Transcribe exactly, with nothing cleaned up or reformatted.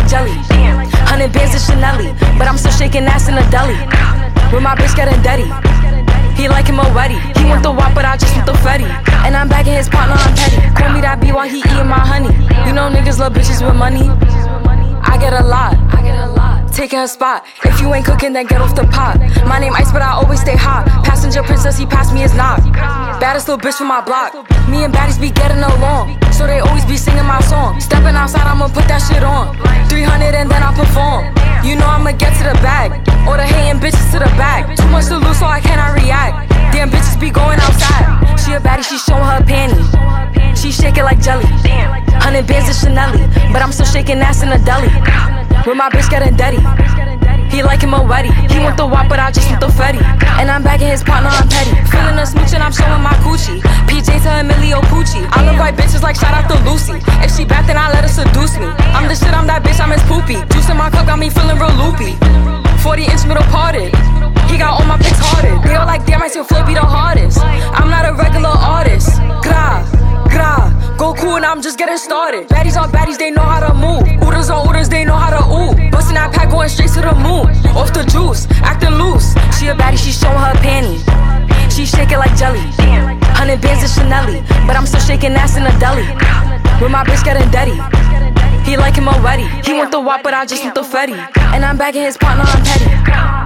like jelly. Hundred bands of Chanel, but I'm still shaking ass in the deli. With my bitch getting dirty. He like him already. He want the wop, but I just want the Fetty. And I'm bagging his partner, I'm petty. Call me that B while he eating my honey. You know niggas love bitches with money. I get a lot. Taking her spot. If you ain't cooking, then get off the pot. My name Ice, but I always stay hot. Passenger princess, he passed me his knock. Baddest little bitch from my block. Me and baddies be getting along, so they always be singing my song. Stepping outside, I'ma put that shit on. three hundred and then I perform. You know I'ma get to the bag. All the hating bitches to the back. Too much to lose, so I cannot react. Damn bitches be going outside. She a baddie, she showing her panties. She shake it like jelly. Hundred bands of Chanel, but I'm still shaking ass in the deli. With my bitch getting dirty. He like him already. He want the wop, but I just want the Fetty. And I'm bagging his partner, I'm petty. Feeling a smooch and I'm showing my coochie. P J to Emilio Pucci. I look like bitches like shout out to Lucy. If she bad, then I let her seduce me. I'm the shit, I'm that bitch, I'm his poopy. Juice in my cup got me feeling real loopy. forty inch middle parted. He got all my pics hearted. They all like, damn, I still flow be the hardest. I'm not a regular artist. Gra, gra. Go cool and I'm just getting started. Baddies on baddies, they know how to move. Ooders on ooders, they know how to ooh. Bustin' that pack going straight to the moon. Off the juice, acting loose. She a baddie, she showing her panties. She shake it like jelly. Hundred bands of Chanel, but I'm still shaking ass in the deli. With my bitch getting dirty. He like him already. He want the wop, but I just want the Fetty. And I'm bagging his partner, I'm petty.